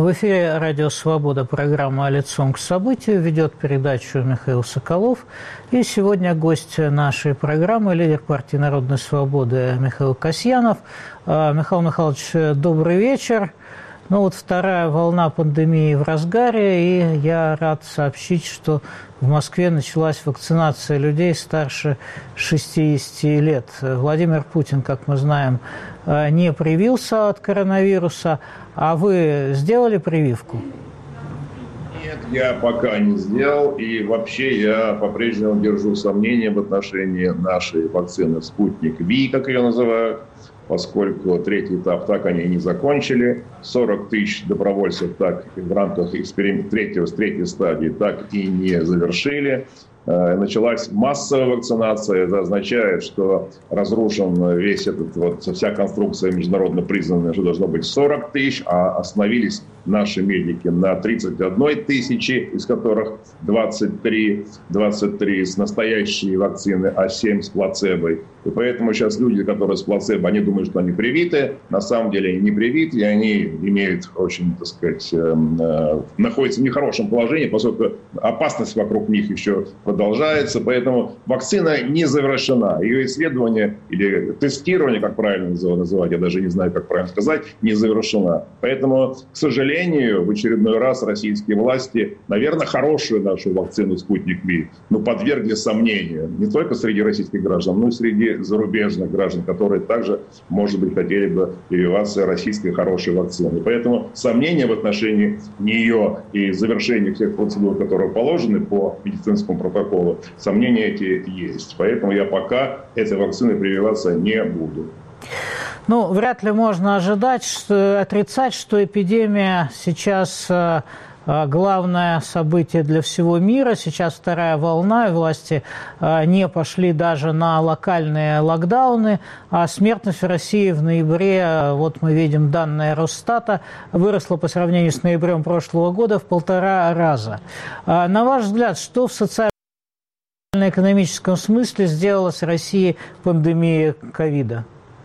В эфире «Радио Свобода», программа «Лицом к событию». Ведет передачу Михаил Соколов. И сегодня гость нашей программы – лидер партии «Народной свободы» Михаил Касьянов. Михаил Михайлович, добрый вечер. Ну вот вторая волна пандемии в разгаре, и я рад сообщить, что в Москве началась вакцинация людей старше 60 лет. Владимир Путин, как мы знаем, не привился от коронавируса. А вы сделали прививку? Нет, я пока не сделал. И вообще я по-прежнему держу сомнения в отношении нашей вакцины «Спутник Ви», как ее называют, поскольку третий этап так они и не закончили. 40 тысяч добровольцев так в рамках эксперимента третьей стадии так и не завершили. Началась массовая вакцинация. Это означает, что разрушен весь вся конструкция международно признанная, что должно быть 40 тысяч, а остановились наши медики на 31 тысячи, из которых 23 с настоящей вакцины, а 7 с плацебой. И поэтому сейчас люди, которые с плацебо, они думают, что они привиты. На самом деле они не привиты, и они имеют очень, так сказать, находятся в нехорошем положении, поскольку опасность вокруг них еще продолжается. Поэтому вакцина не завершена. Ее исследование или тестирование, как правильно называть, я даже не знаю, как правильно сказать, не завершена. Поэтому, к сожалению, в очередной раз российские власти, наверное, хорошую нашу вакцину «Спутник Ви», подвергли сомнению не только среди российских граждан, но и среди зарубежных граждан, которые также, может быть, хотели бы прививаться российской хорошей вакциной. Поэтому сомнения в отношении нее и завершения всех процедур, которые положены по медицинскому протоколу, сомнения эти есть. Поэтому я пока этой вакциной прививаться не буду. Вряд ли можно отрицать, что эпидемия сейчас главное событие для всего мира. Сейчас вторая волна, и власти не пошли даже на локальные локдауны. А смертность в России в ноябре, вот мы видим данные Росстата, выросла по сравнению с ноябрем прошлого года в 1,5 раза. На ваш взгляд, что в социально-экономическом смысле сделала с Россией пандемия ковида?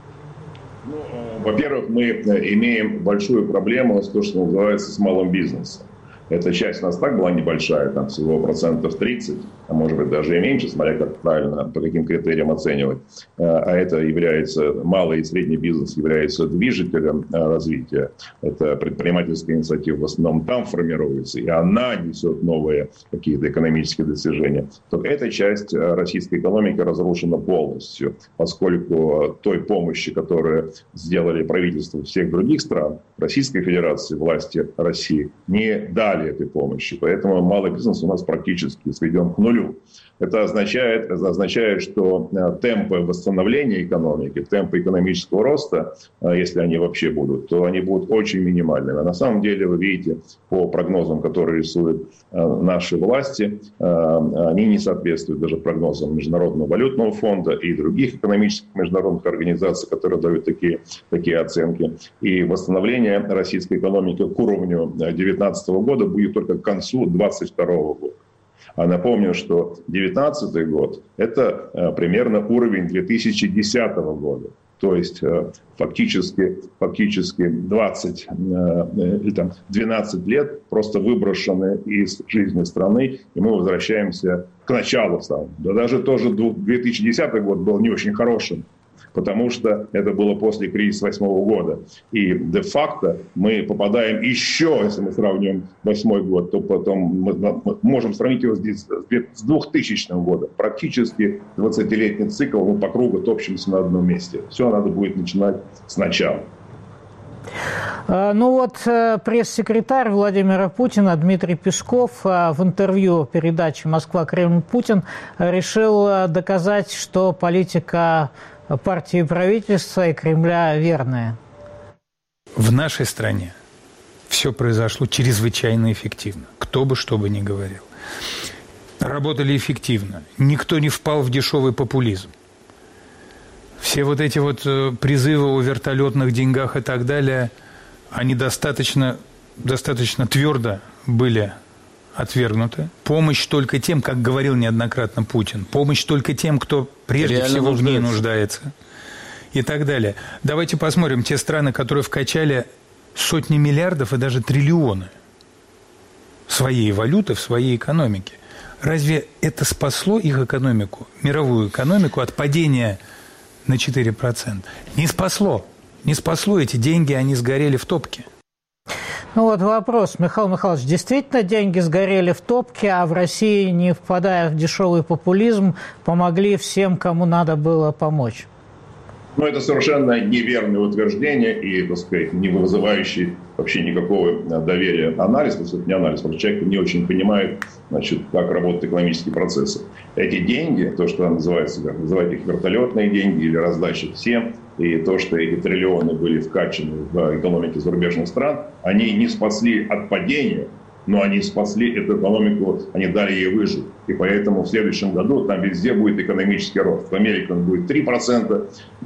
Во-первых, мы имеем большую проблему с тем, что называется, с малым бизнесом. Эта часть у нас так была небольшая, там всего 30%, а может быть даже и меньше, смотря как правильно, по каким критериям оценивать. А это является, малый и средний бизнес является движителем развития. Это предпринимательская инициатива в основном там формируется, и она несет новые какие-то экономические достижения. Только эта часть российской экономики разрушена полностью, поскольку той помощи, которую сделали правительства всех других стран, Российской Федерации, власти России, не дали этой помощи. Поэтому малый бизнес у нас практически сведен к нулю. Это означает, что темпы восстановления экономики, темпы экономического роста, если они вообще будут, то они будут очень минимальными. А на самом деле, вы видите, по прогнозам, которые рисуют наши власти, они не соответствуют даже прогнозам Международного валютного фонда и других экономических международных организаций, которые дают такие оценки. И восстановление российской экономики к уровню 2019 года будет только к концу 2022 года. А напомню, что 2019 год – это примерно уровень 2010 года. То есть фактически 12 лет просто выброшены из жизни страны, и мы возвращаемся к началу. Да даже тоже 2010 год был не очень хорошим, потому что это было после кризиса 2008 года. И де-факто мы попадаем еще, если мы сравним 2008 год, то потом мы можем сравнить его с 2000 годом. Практически 20-летний цикл, мы по кругу топчемся на одном месте. Все надо будет начинать сначала. Пресс-секретарь Владимира Путина Дмитрий Песков в интервью передачи «Москва-Кремль-Путин» решил доказать, что политика партии и правительства и Кремля верная. В нашей стране все произошло чрезвычайно эффективно. Кто бы что бы ни говорил. Работали эффективно. Никто не впал в дешевый популизм. Все вот эти призывы о вертолетных деньгах и так далее, они достаточно твердо были отвергнуты. Помощь только тем, как говорил неоднократно Путин, помощь только тем, кто прежде всего в ней нуждается. И так далее. Давайте посмотрим те страны, которые вкачали сотни миллиардов и даже триллионы своей валюты в своей экономике. Разве это спасло их экономику, мировую экономику, от падения на 4%? Не спасло. Не спасло. Эти деньги, они сгорели в топке. Ну вот вопрос, Михаил Михайлович, действительно деньги сгорели в топке, а в России, не впадая в дешевый популизм, помогли всем, кому надо было помочь? Но это совершенно неверное утверждение и, так сказать, не вызывающий вообще никакого доверия анализ, потому что это не анализ, потому что человек не очень понимает, значит, как работают экономические процессы. Эти деньги, то, что называется, как называют их вертолетные деньги или раздача всем, и то, что эти триллионы были вкачаны в экономике зарубежных стран, они не спасли от падения, но они спасли эту экономику, они дали ей выжить. И поэтому в следующем году там везде будет экономический рост. В Америке он будет 3%,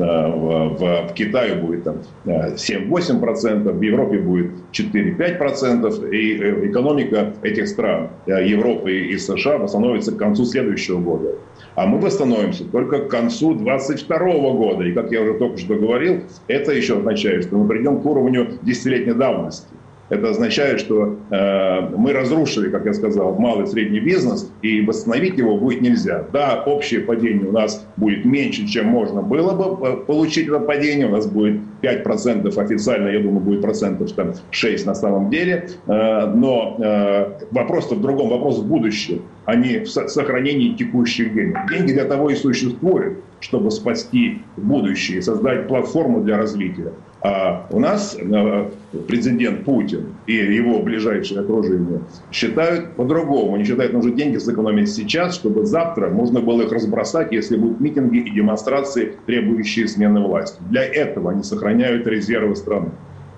в Китае будет там 7-8%, в Европе будет 4-5%. И экономика этих стран, Европы и США, восстановится к концу следующего года. А мы восстановимся только к концу 2022 года. И, как я уже только что говорил, это еще означает, что мы придем к уровню десятилетней давности. Это означает, что мы разрушили, как я сказал, малый и средний бизнес, и восстановить его будет нельзя. Да, общее падение у нас будет меньше, чем можно было бы получить это падение. У нас будет 5% официально, я думаю, будет процентов там 6 на самом деле. Но вопрос-то в другом, вопрос в будущем, а не в сохранении текущих денег. Деньги для того и существуют, чтобы спасти будущее, создать платформу для развития. А у нас президент Путин и его ближайшее окружение считают по-другому. Они считают, нужно деньги сэкономить сейчас, чтобы завтра можно было их разбросать, если будут митинги и демонстрации, требующие смены власти. Для этого они сохраняют резервы страны.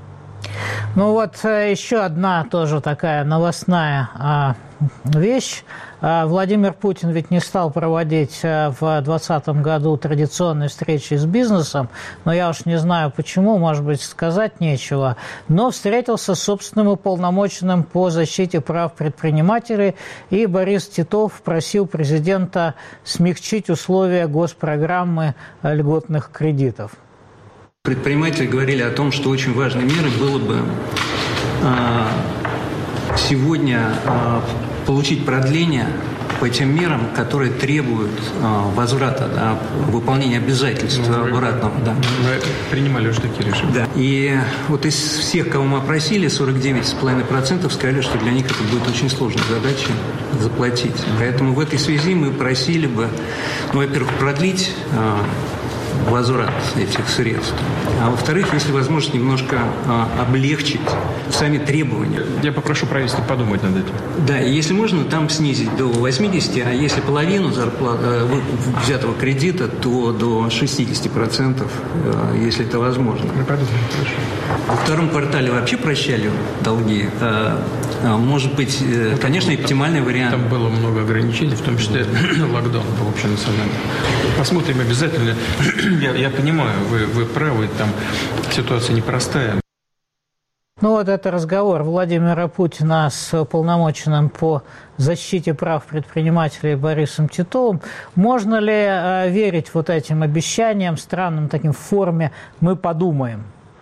Ну вот еще одна тоже такая новостная вещь. Владимир Путин ведь не стал проводить в 2020 году традиционные встречи с бизнесом, но я уж не знаю почему, может быть, сказать нечего, но встретился с собственным уполномоченным по защите прав предпринимателей, и Борис Титов просил президента смягчить условия госпрограммы льготных кредитов. Предприниматели говорили о том, что очень важной мерой было бы сегодня получить продление по тем мерам, которые требуют возврата, да, выполнения обязательств обратного. Да. Мы принимали уже такие решения. Да. И вот из всех, кого мы опросили, 49,5% сказали, что для них это будет очень сложной задачей заплатить. Поэтому в этой связи мы просили бы, ну, во-первых, продлить возврат этих средств. А во-вторых, если возможность, немножко облегчить сами требования. Я попрошу правительство подумать над этим. Да, и если можно, там снизить до 80, а если половину взятого кредита, то до 60%, если это возможно. Мы подумаем, хорошо. Во втором квартале вообще прощали долги. Может быть, конечно, оптимальный вариант. Там было много ограничений, в том числе локдаун был общенациональный. Посмотрим обязательно. Я понимаю, вы правы, там ситуация непростая. Ну вот это разговор Владимира Путина с уполномоченным по защите прав предпринимателей Борисом Титовым. Можно ли верить вот этим обещаниям, странным таким в форме «мы подумаем»?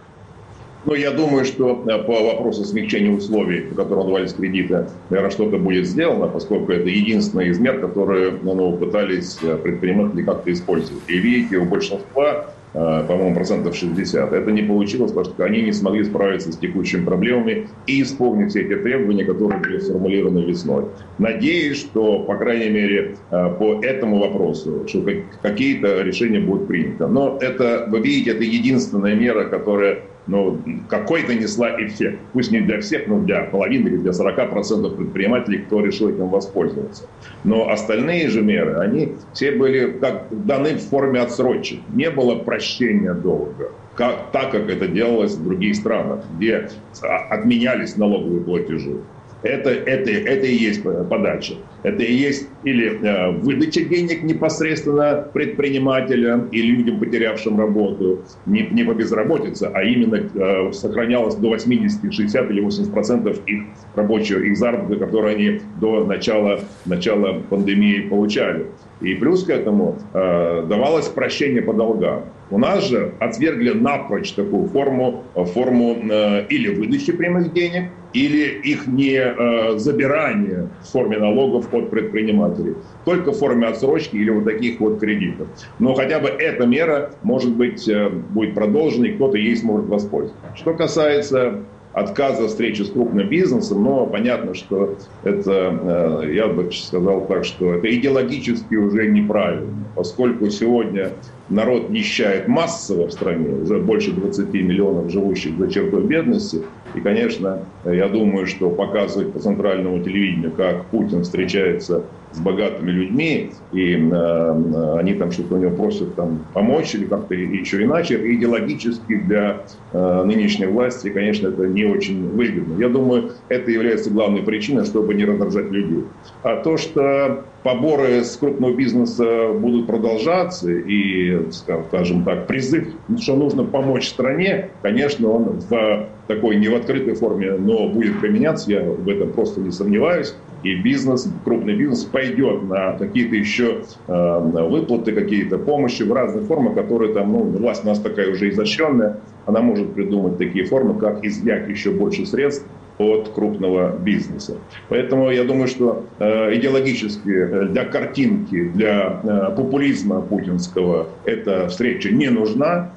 Ну, я думаю, что по вопросу смягчения условий, по которым давались кредиты, наверное, что-то будет сделано, поскольку это единственный из мер, которые пытались предприниматели как-то использовать. И видите, у большинства, по-моему, 60%, это не получилось, потому что они не смогли справиться с текущими проблемами и исполнить все эти требования, которые были сформулированы весной. Надеюсь, что, по крайней мере, по этому вопросу, что какие-то решения будут приняты. Но это, вы видите, это единственная мера, которая какой-то несла эффект. Пусть не для всех, но для половины или для 40% предпринимателей, кто решил этим воспользоваться. Но остальные же меры, они все были даны в форме отсрочек. Не было прощения долга, так как это делалось в других странах, где отменялись налоговые платежи. Это и есть подача. Это и есть или выдача денег непосредственно предпринимателям и людям, потерявшим работу, не по безработице, а именно сохранялось до 80, 60 или 80% их заработка, которые они до начала пандемии получали. И плюс к этому давалось прощение по долгам. У нас же отвергли напрочь такую форму или выдачи прямых денег, или их не забирания в форме налогов от предпринимателей. Только в форме отсрочки или вот таких вот кредитов. Но хотя бы эта мера, может быть, будет продолжена, и кто-то ей сможет воспользоваться. Что касается отказа встречи с крупным бизнесом, но понятно, что это, я бы сказал так, что это идеологически уже неправильно, поскольку сегодня народ нищает массово в стране, уже больше 20 миллионов живущих за чертой бедности. И, конечно, я думаю, что показывать по центральному телевидению, как Путин встречается с богатыми людьми, и они там что-то у него просят там помочь или как-то еще иначе, идеологически для нынешней власти, конечно, это не очень выгодно. Я думаю, это является главной причиной, чтобы не раздражать людей. А то, что поборы с крупного бизнеса будут продолжаться, и, скажем так, призыв, что нужно помочь стране, конечно, он в такой не в открытой форме, но будет применяться, я в этом просто не сомневаюсь. И бизнес, крупный бизнес пойдет на какие-то еще выплаты, какие-то помощи в разных формах, которые там, власть у нас такая уже изощренная, она может придумать такие формы, как изъять еще больше средств от крупного бизнеса. Поэтому я думаю, что идеологически для картинки, для популизма путинского эта встреча не нужна,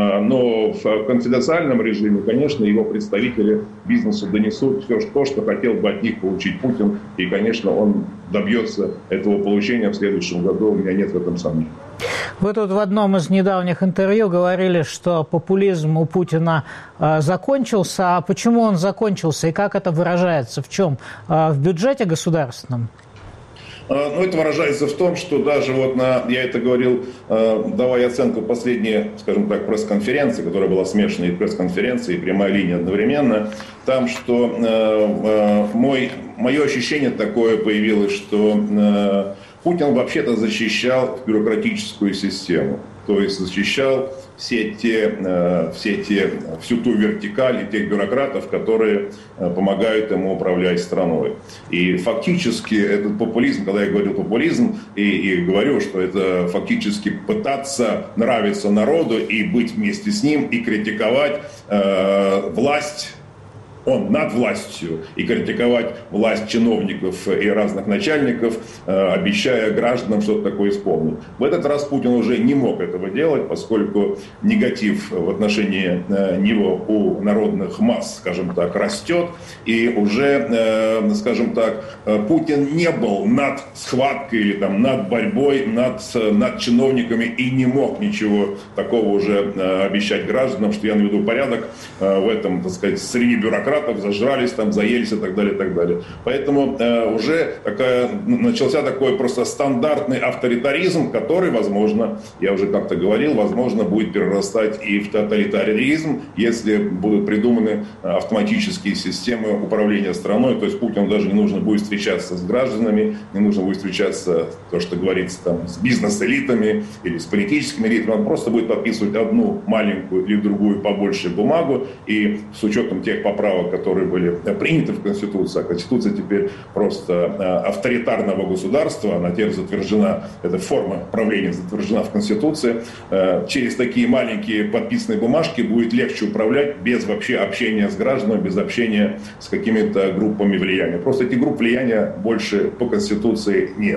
но в конфиденциальном режиме, конечно, его представители бизнесу донесут все то, что хотел бы от них получить Путин, и, конечно, он добьется этого получения в следующем году, у меня нет в этом сомнений. Вы тут в одном из недавних интервью говорили, что популизм у Путина закончился. А почему он закончился и как это выражается? В чем? В бюджете государственном? Это выражается в том, что даже я это говорил, давая оценку последней, скажем так, пресс-конференции, которая была смешанной пресс-конференцией и прямая линия одновременно, там, что мое ощущение такое появилось, что Путин вообще-то защищал бюрократическую систему, то есть защищал всю ту вертикаль и тех бюрократов, которые помогают ему управлять страной. И фактически этот популизм, когда я говорю популизм, и говорю, что это фактически пытаться нравиться народу и быть вместе с ним, и критиковать власть, он над властью, и критиковать власть чиновников и разных начальников, обещая гражданам что-то такое исполнить. В этот раз Путин уже не мог этого делать, поскольку негатив в отношении него у народных масс, скажем так, растет. И уже, скажем так, Путин не был над схваткой или там, над борьбой, над чиновниками и не мог ничего такого уже обещать гражданам, что я наведу порядок в этом, так сказать, среди бюрократов, зажрались, там, заелись и так далее, и так далее. Поэтому уже начался такой просто стандартный авторитаризм, который, возможно, я уже как-то говорил, возможно, будет перерастать и в тоталитаризм, если будут придуманы автоматические системы управления страной. То есть Путину даже не нужно будет встречаться с гражданами, не нужно будет встречаться, то, что говорится, там, с бизнес-элитами или с политическими элитами. Он просто будет подписывать одну маленькую или другую побольше бумагу, и с учетом тех поправок, которые были приняты в Конституции, а Конституция теперь просто авторитарного государства, она теперь затверждена, эта форма правления затверждена в Конституции, через такие маленькие подписанные бумажки будет легче управлять без вообще общения с гражданами, без общения с какими-то группами влияния. Просто этих групп влияния больше по Конституции нет.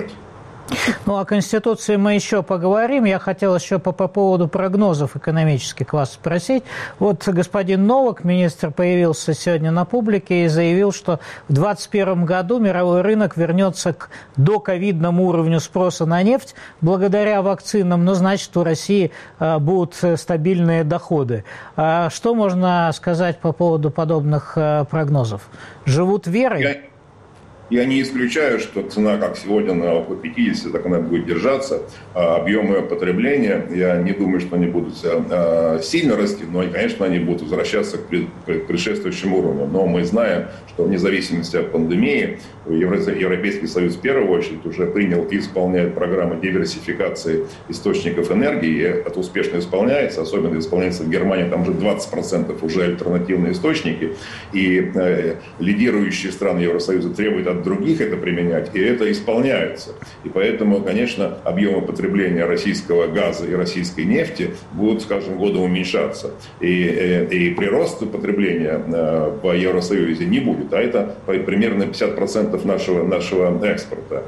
Ну, о Конституции мы еще поговорим. Я хотел еще по поводу прогнозов экономических вас спросить. Вот господин Новак, министр, появился сегодня на публике и заявил, что в 2021 году мировой рынок вернется к доковидному уровню спроса на нефть благодаря вакцинам. Ну, значит, у России будут стабильные доходы. Что можно сказать по поводу подобных прогнозов? Живут верой? Я не исключаю, что цена, как сегодня, на около 50, так она будет держаться. Объемы потребления, я не думаю, что они будут сильно расти, но, конечно, они будут возвращаться к предшествующему уровню. Но мы знаем, что вне зависимости от пандемии Европейский Союз в первую очередь уже принял и исполняет программы диверсификации источников энергии. И это успешно исполняется, особенно исполняется в Германии, там уже 20% уже альтернативные источники. И лидирующие страны Евросоюза требуют от других это применять, и это исполняется. И поэтому, конечно, объемы потребления российского газа и российской нефти будут с каждым годом уменьшаться. И прироста потребления в Евросоюзе не будет, а это примерно 50% нашего экспорта.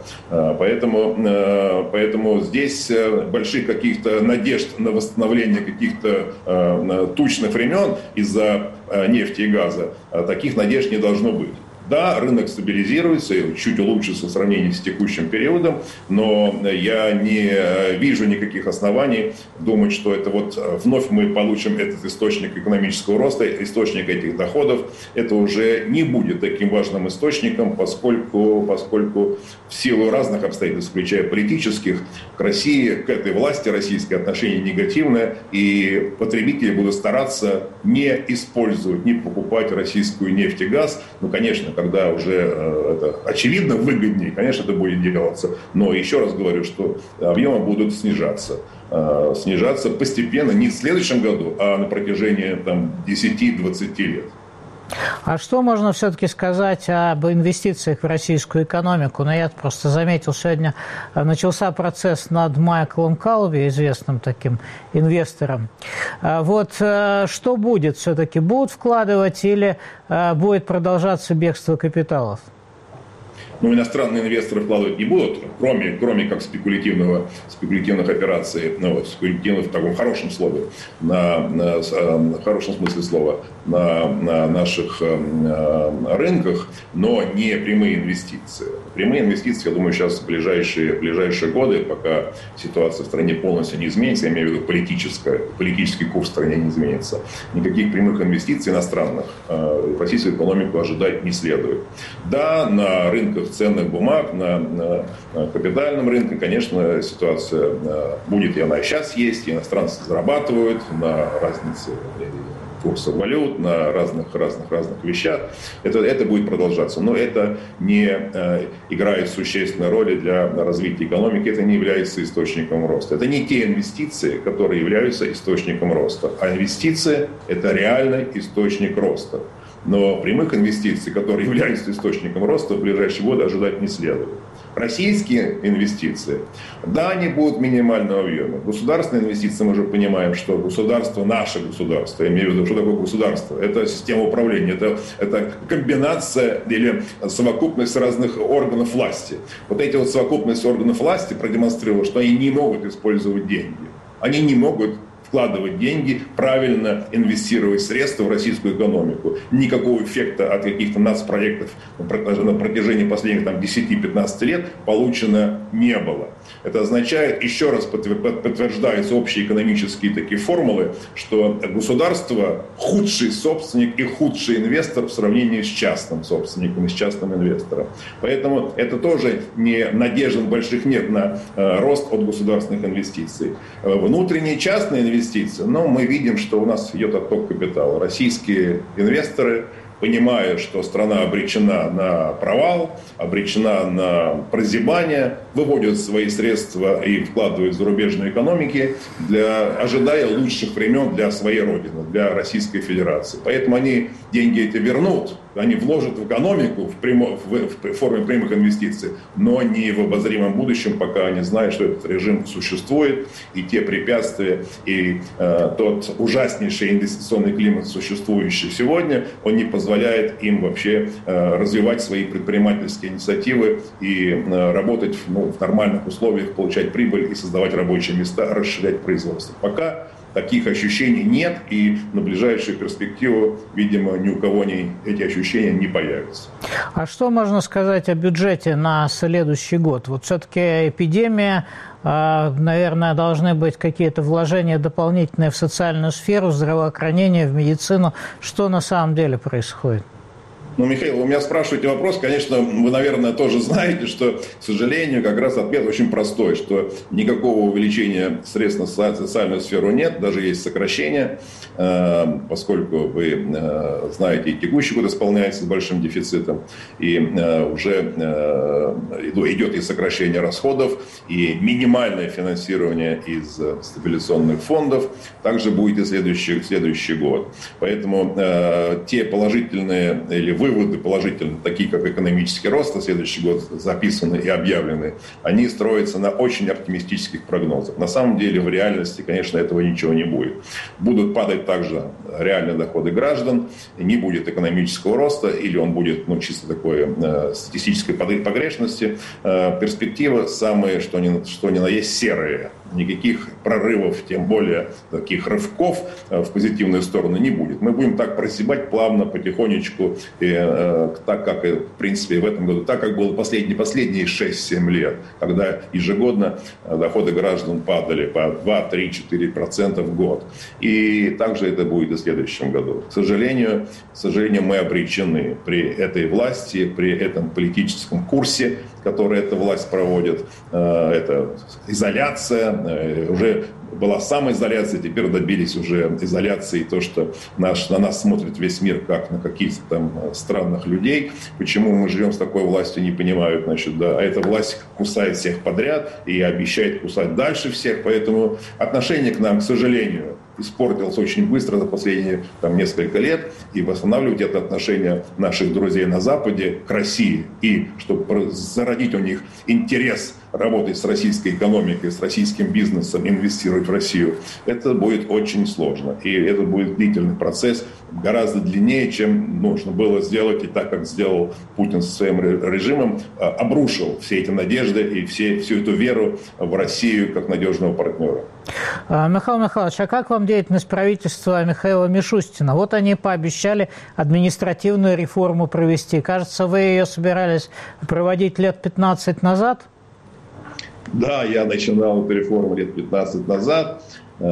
Поэтому здесь больших каких-то надежд на восстановление каких-то тучных времен из-за нефти и газа, таких надежд не должно быть. Да, рынок стабилизируется и чуть улучшится в сравнении с текущим периодом, но я не вижу никаких оснований думать, что это вот вновь мы получим этот источник экономического роста, источник этих доходов. Это уже не будет таким важным источником, поскольку в силу разных обстоятельств, включая политических, к России, к этой власти российское отношение негативное, и потребители будут стараться не использовать, не покупать российскую нефть и газ. Ну, конечно, когда уже это очевидно выгоднее, конечно, это будет делаться. Но еще раз говорю, что объемы будут снижаться постепенно, не в следующем году, а на протяжении 10-20 лет. А что можно все-таки сказать об инвестициях в российскую экономику? Ну, я просто заметил, сегодня начался процесс над Майклом Калви, известным таким инвестором. Вот что будет все-таки? Будут вкладывать или будет продолжаться бегство капиталов? Но иностранные инвесторы вкладывать не будут, кроме как спекулятивных операций, спекулятивных в таком хорошем слове, в хорошем смысле слова, на наших рынках, но не прямые инвестиции. Прямые инвестиции, я думаю, сейчас в ближайшие годы, пока ситуация в стране полностью не изменится, я имею в виду политический курс в стране не изменится, никаких прямых инвестиций иностранных в российскую экономику ожидать не следует. Да, на рынках ценных бумаг, на капитальном рынке, конечно, ситуация будет, и она и сейчас есть, и иностранцы зарабатывают на разнице курсов валют, на разных вещах. Это будет продолжаться. Но это не играет существенной роли для развития экономики, это не является источником роста. Это не те инвестиции, которые являются источником роста. А инвестиции – это реальный источник роста. Но прямых инвестиций, которые являются источником роста, в ближайшие годы ожидать не следует. Российские инвестиции, да, они будут в минимальном объеме. Государственные инвестиции, мы же понимаем, что государство, наше государство, я имею в виду, что такое государство? Это система управления, это комбинация или совокупность разных органов власти. Вот эти вот совокупность органов власти продемонстрировала, что они не могут использовать деньги. Они не могут вкладывать деньги, правильно инвестировать средства в российскую экономику. Никакого эффекта от каких-то нацпроектов на протяжении последних 10-15 лет получено не было. Это означает, еще раз подтверждаются общие экономические такие формулы, что государство худший собственник и худший инвестор в сравнении с частным собственником и с частным инвестором. Поэтому это тоже не надежд больших нет на рост от государственных инвестиций. Внутренние частные инвестиции, но мы видим, что у нас идет отток капитала. Российские инвесторы, понимая, что страна обречена на провал, обречена на прозябание, выводят свои средства и вкладывают в зарубежные экономики, ожидая лучших времен для своей родины, для Российской Федерации. Поэтому они деньги эти вернут, они вложат в экономику в форме прямых инвестиций, но не в обозримом будущем, пока они знают, что этот режим существует, и те препятствия, и тот ужаснейший инвестиционный климат, существующий сегодня, он не позволяет им вообще развивать свои предпринимательские инициативы и работать в нормальных условиях, получать прибыль и создавать рабочие места, расширять производство. Пока таких ощущений нет, и на ближайшую перспективу, видимо, ни у кого эти ощущения не появятся. А что можно сказать о бюджете на следующий год? Вот все-таки эпидемия, наверное, должны быть какие-то вложения дополнительные в социальную сферу, в здравоохранение, в медицину. Что на самом деле происходит? Ну, Михаил, вы меня спрашиваете вопрос, конечно, вы, наверное, тоже знаете, что, к сожалению, как раз ответ очень простой, что никакого увеличения средств на социальную сферу нет, даже есть сокращение, поскольку вы знаете, и текущий год исполняется с большим дефицитом, и уже идет и сокращение расходов, и минимальное финансирование из стабилизационных фондов, также будет и следующий год. Поэтому те положительные или выводы положительные, такие как экономический рост на следующий год записаны и объявлены, они строятся на очень оптимистических прогнозах. На самом деле в реальности, конечно, этого ничего не будет. Будут падать также реальные доходы граждан, не будет экономического роста, или он будет чисто такой статистической погрешности. Перспективы самые, что ни на есть, серые. Никаких прорывов, тем более таких рывков в позитивную сторону не будет. Мы будем так просебать плавно, потихонечку, так как, в принципе, в этом году, так как было последние 6-7 лет, когда ежегодно доходы граждан падали по 2, 3, 4% в год. И также это будет и в следующем году. К сожалению, мы обречены при этой власти, при этом политическом курсе, который эта власть проводит. Это изоляция, уже была самоизоляция, теперь добились уже изоляции, то, что на нас смотрит весь мир как на каких-то там странных людей. Почему мы живем с такой властью, не понимают, А эта власть кусает всех подряд и обещает кусать дальше всех, поэтому отношение к нам, к сожалению, испортилось очень быстро за последние несколько лет, и восстанавливать это отношение наших друзей на Западе к России, и чтобы зародить у них интерес работать с российской экономикой, с российским бизнесом, инвестировать в Россию, это будет очень сложно. И это будет длительный процесс, гораздо длиннее, чем нужно было сделать. И так, как сделал Путин со своим режимом, обрушил все эти надежды и всю эту веру в Россию как надежного партнера. Михаил Михайлович, а как вам деятельность правительства Михаила Мишустина? Вот они пообещали административную реформу провести. Кажется, вы ее собирались проводить лет 15 назад? Да, я начинал эту реформу лет 15 назад,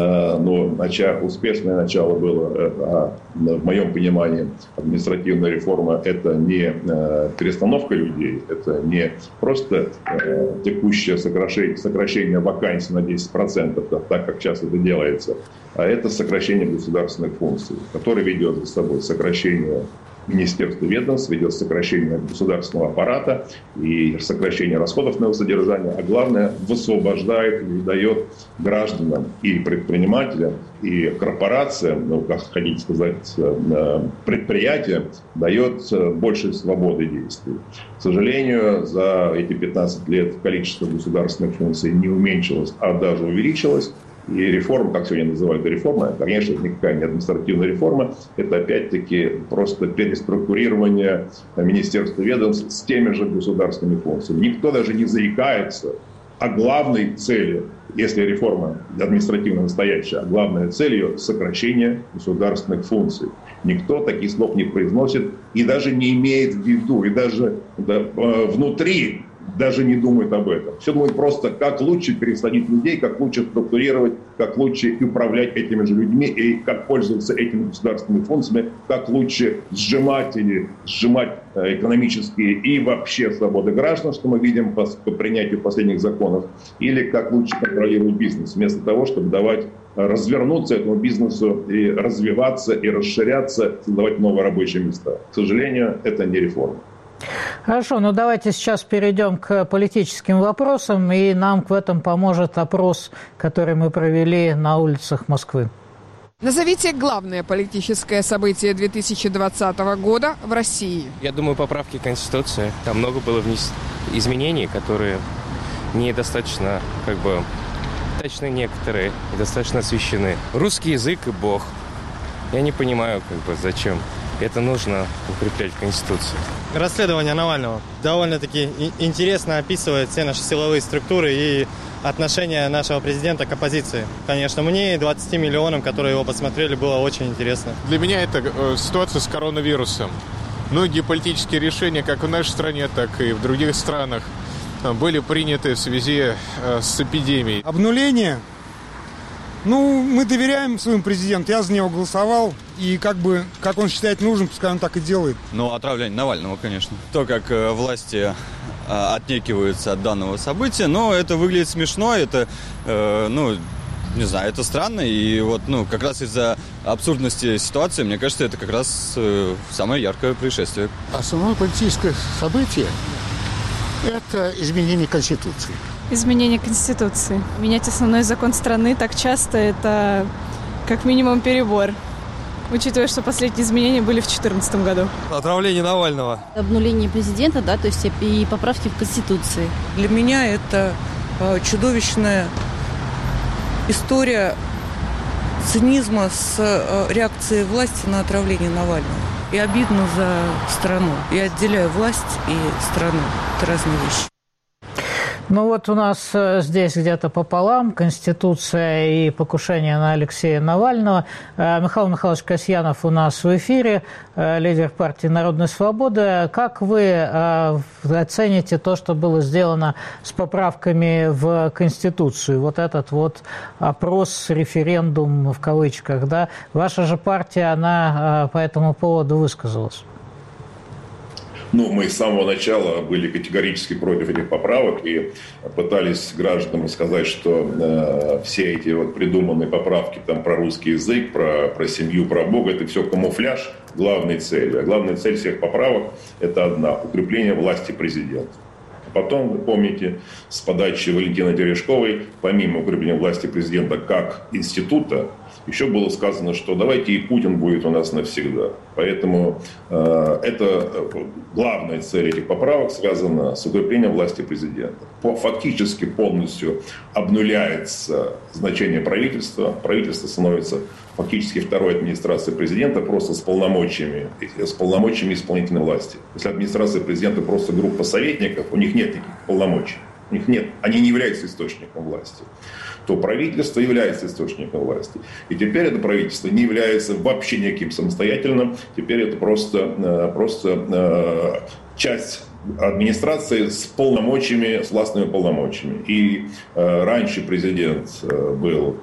но успешное начало было, в моем понимании, административная реформа – это не перестановка людей, это не просто текущее сокращение вакансий на 10%, так как часто это делается, а это сокращение государственных функций, которое ведет за собой сокращение министерств и ведомств, ведет сокращение государственного аппарата и сокращение расходов на его содержание, а главное, высвобождает и дает гражданам и предпринимателям, и корпорациям, как хотите сказать, предприятиям, дает больше свободы действий. К сожалению, за эти 15 лет количество государственных функций не уменьшилось, а даже увеличилось. И реформа, как сегодня называют реформа, конечно, это никакая не административная реформа, это опять-таки просто переструктурирование министерств и ведомств с теми же государственными функциями. Никто даже не заикается о главной цели, если реформа административно настоящая, а главная цель ее – сокращение государственных функций. Никто таких слов не произносит и даже не имеет в виду, и даже внутри даже не думают об этом. Все думают просто, как лучше пересадить людей, как лучше структурировать, как лучше управлять этими же людьми и как пользоваться этими государственными функциями, как лучше сжимать экономические и вообще свободы граждан, что мы видим по принятию последних законов, или как лучше контролировать бизнес, вместо того, чтобы давать развернуться этому бизнесу и развиваться, и расширяться, создавать новые рабочие места. К сожалению, это не реформа. Хорошо, давайте сейчас перейдем к политическим вопросам, и нам в этом поможет опрос, который мы провели на улицах Москвы. Назовите главное политическое событие 2020 года в России. Я думаю, поправки к Конституции. Там много было изменений, которые недостаточно, точно некоторые, недостаточно освещены. Русский язык и Бог. Я не понимаю, зачем это нужно укреплять в Конституции. Расследование Навального довольно-таки интересно описывает все наши силовые структуры и отношение нашего президента к оппозиции. Конечно, мне и 20 миллионам, которые его посмотрели, было очень интересно. Для меня это ситуация с коронавирусом. Многие политические решения, как в нашей стране, так и в других странах, были приняты в связи с эпидемией. Обнуление. Мы доверяем своему президенту, я за него голосовал, и как он считает нужным, пускай он так и делает. Отравление Навального, конечно. То, как власти отнекиваются от данного события, это выглядит смешно, это, не знаю, это странно, и как раз из-за абсурдности ситуации, мне кажется, это как раз самое яркое происшествие. Основное политическое событие – это изменение Конституции. Изменение Конституции. Менять основной закон страны так часто – это как минимум перебор. учитывая, что последние изменения были в 2014 году. Отравление Навального. Обнуление президента, да, то есть и поправки в Конституции. Для меня это чудовищная история цинизма с реакцией власти на отравление Навального. И обидно за страну. Я отделяю власть и страну. Это разные вещи. Ну вот у нас здесь где-то пополам Конституция и покушение на Алексея Навального. Михаил Михайлович Касьянов у нас в эфире, лидер партии «Народная свобода». Как вы оцените то, что было сделано с поправками в Конституцию? Вот этот вот опрос, референдум в кавычках, да? Ваша же партия, она по этому поводу высказалась. Ну, мы с самого начала были категорически против этих поправок и пытались гражданам сказать, что все эти вот придуманные поправки там, про русский язык, про семью, про Бога, это все камуфляж главной цели. А главная цель всех поправок – это одна – укрепление власти президента. Потом, вы помните, с подачи Валентины Терешковой, помимо укрепления власти президента как института, еще было сказано, что давайте и Путин будет у нас навсегда. Поэтому это главная цель этих поправок связана с укреплением власти президента. Фактически полностью обнуляется значение правительства. Правительство становится фактически второй администрацией президента, просто с полномочиями исполнительной власти. Если администрация президента просто группа советников, у них нет никаких полномочий. У них нет, они не являются источником власти. То правительство является источником власти. И теперь это правительство не является вообще никаким самостоятельным. Теперь это просто часть администрации с полномочиями, с властными полномочиями. И раньше президент был,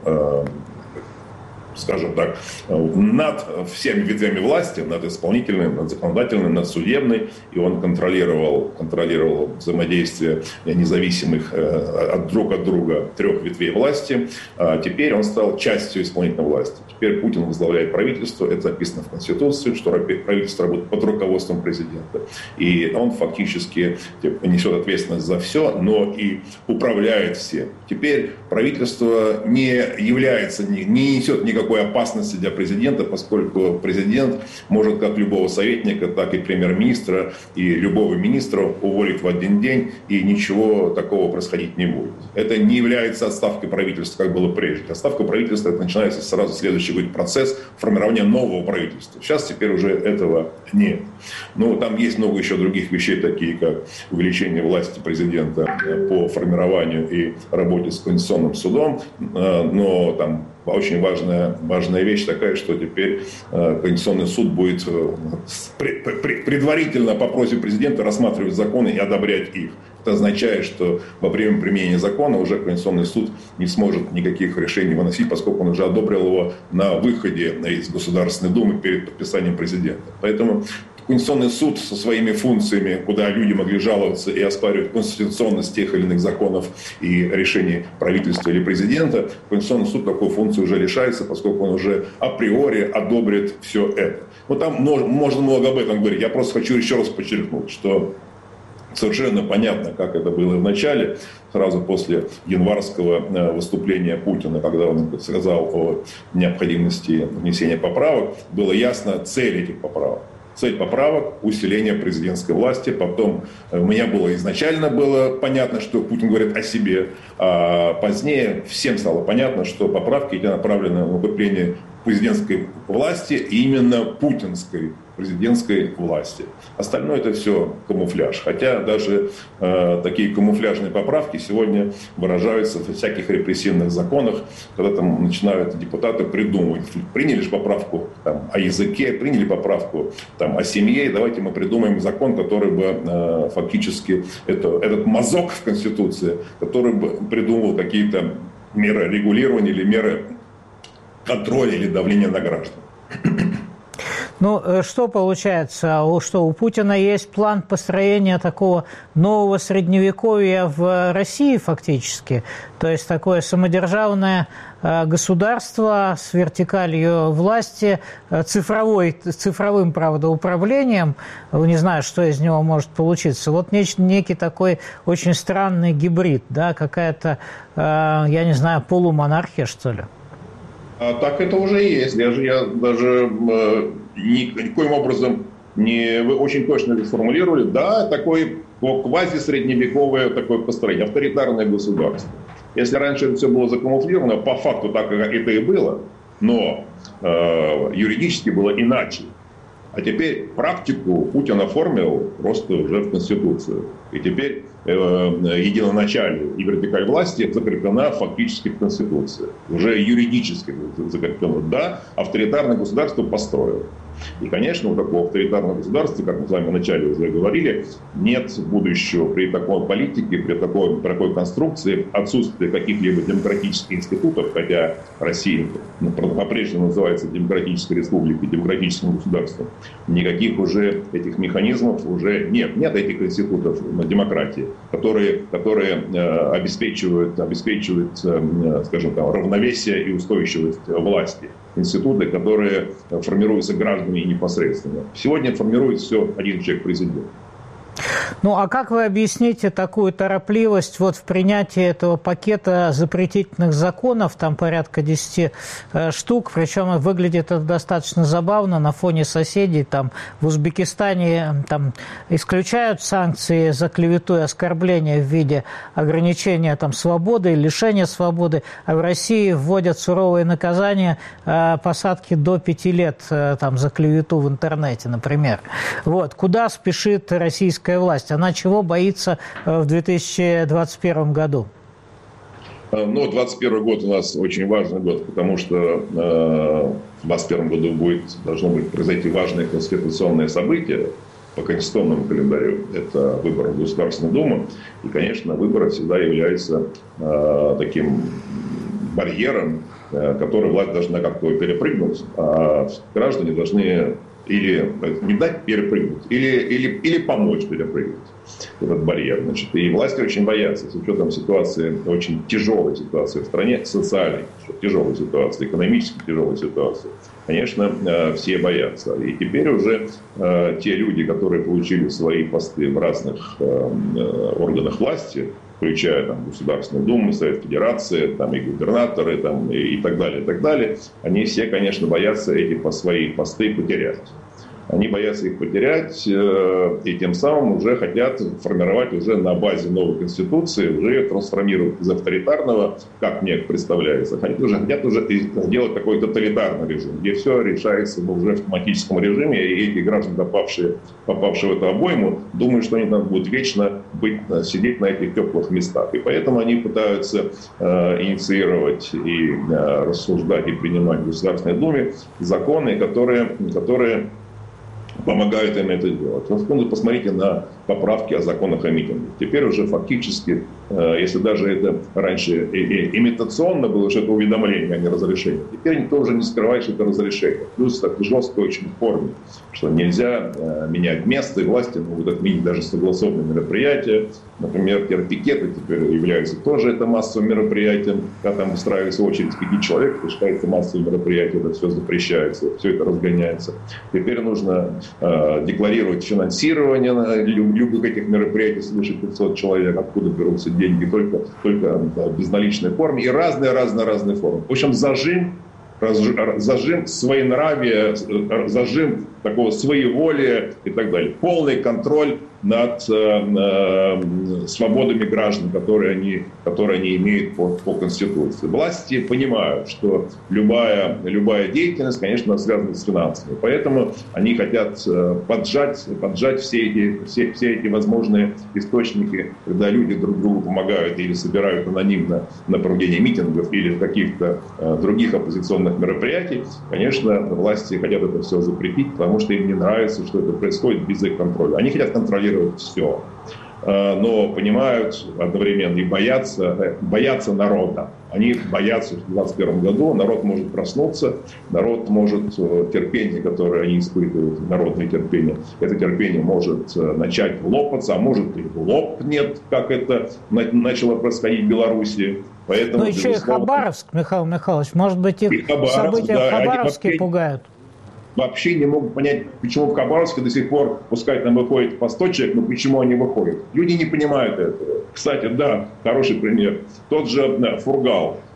скажем так, над всеми ветвями власти, над исполнительной, над законодательной, над судебной, и он контролировал взаимодействие независимых друг от друга трех ветвей власти. А теперь он стал частью исполнительной власти. Теперь Путин возглавляет правительство, это записано в Конституции, что правительство работает под руководством президента. И он фактически несет ответственность за все, но и управляет всем. Теперь правительство не несет никакой опасности для президента, поскольку президент может как любого советника, так и премьер-министра и любого министра уволить в один день, и ничего такого происходить не будет. Это не является отставкой правительства, как было прежде. Отставка правительства — это начинается сразу следующий процесс формирования нового правительства. Сейчас теперь уже этого нет. Но там есть много еще других вещей, такие как увеличение власти президента по формированию и работе с Конституционным судом, но там очень важная вещь такая, что теперь Конституционный суд будет предварительно по просьбе президента рассматривать законы и одобрять их. Это означает, что во время применения закона уже Конституционный суд не сможет никаких решений выносить, поскольку он уже одобрил его на выходе из Государственной Думы перед подписанием президента. Поэтому Конституционный суд со своими функциями, куда люди могли жаловаться и оспаривать конституционность тех или иных законов и решений правительства или президента, Конституционный суд такой функции уже лишается, поскольку он уже априори одобрит все это. Но там можно много об этом говорить. Я просто хочу еще раз подчеркнуть, что совершенно понятно, как это было в начале, сразу после январского выступления Путина, когда он сказал о необходимости внесения поправок, было ясно цель этих поправок. Цель поправок – усиление президентской власти. Потом у меня изначально было понятно, что Путин говорит о себе. А позднее всем стало понятно, что поправки эти направлены на укрепление президентской власти, и именно путинской президентской власти. Остальное это все камуфляж. Хотя даже такие камуфляжные поправки сегодня выражаются в всяких репрессивных законах, когда там начинают депутаты придумывать. Приняли же поправку там, о языке, приняли поправку там, о семье, давайте мы придумаем закон, который бы фактически этот мазок в Конституции, который бы придумывал какие-то меры регулирования или меры контроля или давления на граждан. Ну, что получается? Что у Путина есть план построения такого нового средневековья в России фактически? То есть такое самодержавное государство с вертикалью власти, цифровым, правда, управлением. Не знаю, что из него может получиться. Вот некий такой очень странный гибрид, да, какая-то, я не знаю, полумонархия, что ли? Так это уже есть. Я даже никоим образом вы очень точно это сформулировали. Да, такое квази-средневековое такое построение, авторитарное государство. Если раньше это все было закамуфлировано, по факту так это и было, но юридически было иначе. А теперь практику Путин оформил просто уже в Конституцию. И теперь единоначалие и вертикаль власти закреплена фактически в Конституции. Уже юридически закреплено. Да, авторитарное государство построило. И, конечно, у такого авторитарного государства, как мы с вами вначале уже говорили, нет будущего при такой политике, при такой конструкции, отсутствие каких-либо демократических институтов, хотя Россия по-прежнему называется демократической республикой, демократическим государством. Никаких уже этих механизмов уже нет. Нет этих институтов демократии, которые обеспечивают, скажем так, равновесие и устойчивость власти. Институты, которые формируются гражданами непосредственно. Сегодня формирует все один человек, президент. Ну, а как вы объясните такую торопливость в принятии этого пакета запретительных законов, там порядка 10 штук, причем выглядит это достаточно забавно на фоне соседей, там в Узбекистане там исключают санкции за клевету и оскорбление в виде ограничения там свободы и лишения свободы, а в России вводят суровые наказания, посадки до 5 лет там за клевету в интернете, например. Вот. Куда спешит российская власть? Она чего боится в 2021 году? 2021 год у нас очень важный год, потому что в 2021 году должно произойти важное конституционное событие по конституционному календарю. Это выборы в Государственную Думу. И, конечно, выборы всегда являются таким барьером, который власть должна как-то перепрыгнуть, а граждане должны или не дать перепрыгнуть, или помочь перепрыгнуть этот барьер. Значит, и власти очень боятся, с учетом ситуации, очень тяжелой ситуации в стране, социальной тяжелой ситуации, экономически тяжелой ситуации. Конечно, все боятся. И теперь уже те люди, которые получили свои посты в разных органах власти, включая там, Государственную Думу, Совет Федерации, там, и губернаторы, там, и так далее, они все, конечно, боятся эти свои посты потерять. Они боятся их потерять и тем самым уже хотят формировать уже на базе новой конституции, уже трансформировать из авторитарного, как мне представляется, хотят уже сделать такой тоталитарный режим, где все решается уже в автоматическом режиме, и эти граждане, попавшие в эту обойму, думают, что они там будут вечно сидеть на этих теплых местах. И поэтому они пытаются инициировать и рассуждать и принимать в Государственной Думе законы, которые помогают им это делать. Посмотрите на поправки о законах о митингах. Теперь уже фактически, если даже это раньше имитационно было, что это уведомление, а не разрешение, теперь никто уже не скрывает, что это разрешение. Плюс так жестко очень в форме, что нельзя менять место, и власти могут отменить даже согласованные мероприятия. Например, пикеты теперь являются тоже это массовым мероприятием. Когда там устраивается очередь 5 человек, это считается массовым мероприятием, это все запрещается, все это разгоняется. Теперь нужно декларировать финансирование любых этих мероприятий свыше 500 человек, откуда берутся деньги, только в безналичной форме и разные формы. В общем, зажим своенравия, зажим такого своеволия и так далее. Полный контроль над свободами граждан, которые они имеют по Конституции. Власти понимают, что любая деятельность, конечно, связана с финансами. Поэтому они хотят поджать все эти возможные источники, когда люди друг другу помогают или собирают анонимно на проведение митингов или каких-то других оппозиционных мероприятий. Конечно, власти хотят это все запретить, потому что им не нравится, что это происходит без их контроля. Они хотят контролировать все, но понимают одновременно и боятся народа. Они боятся, что в 2021 году народ может проснуться, народ может терпение, которое они испытывают, народное терпение, это терпение может начать лопаться, а может и лопнет, как это начало происходить в Беларуси. Поэтому, ну еще и Хабаровск, Михаил Михайлович, может быть, их события в Хабаровске пугают. Вообще не могут понять, почему в Хабаровске до сих пор, пускай там выходит по 100 человек, но почему они выходят. Люди не понимают этого. Кстати, да, хороший пример. Тот же Фургал.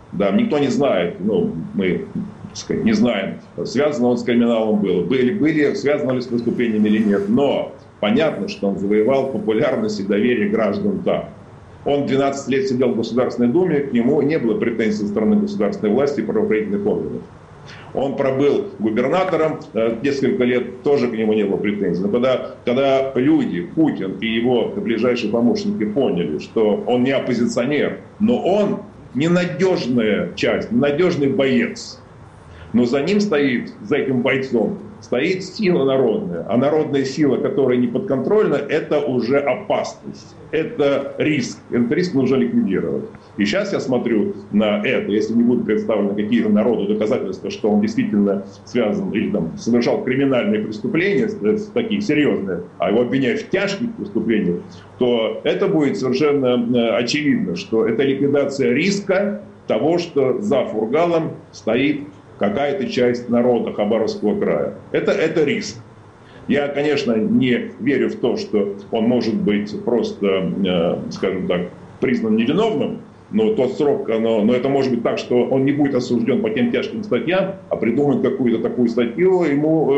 Да, никто не знает, мы, так сказать, не знаем, связан он с криминалом были связаны ли с преступлениями или нет. Но понятно, что он завоевал популярность и доверие граждан там. Он 12 лет сидел в Государственной Думе, к нему не было претензий со стороны государственной власти и правоохранительных органов. Он пробыл губернатором несколько лет, тоже к нему не было претензий. Но когда люди, Путин и его ближайшие помощники поняли, что он не оппозиционер, но он ненадежная часть, ненадежный боец, но за ним стоит, за этим бойцом, стоит сила народная. А народная сила, которая не подконтрольна, это уже опасность. Это риск. Этот риск нужно ликвидировать. И сейчас я смотрю на это, если не будут представлены какие-то народу доказательства, что он действительно связан или там совершал криминальные преступления, такие серьезные, а его обвиняют в тяжких преступлениях, то это будет совершенно очевидно, что это ликвидация риска того, что за Фургалом стоит какая-то часть народа Хабаровского края. Это риск. Я, конечно, не верю в то, что он может быть просто, скажем так, признан невиновным, но тот срок, но это может быть так, что он не будет осужден по тем тяжким статьям, а придумают какую-то такую статью, ему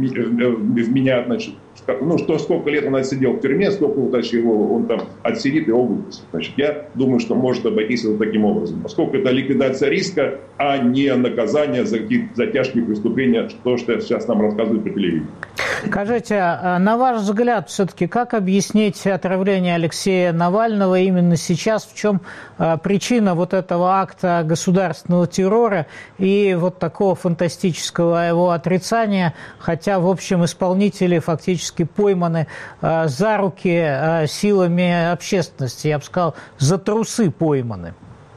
вменяют, значит, сколько лет он отсидел в тюрьме, сколько его он там отсидит, его выпустят. Значит, я думаю, что может обойтись вот таким образом. Поскольку это ликвидация риска, а не наказание за тяжкие преступления, то, что сейчас нам рассказывают по телевидению. Скажите, на ваш взгляд, все-таки как объяснить отравление Алексея Навального именно сейчас? В чем причина вот этого акта государственного террора и вот такого фантастического его отрицания, хотя, в общем, исполнители фактически пойманы за руки силами общественности, я бы сказал, за трусы пойманы?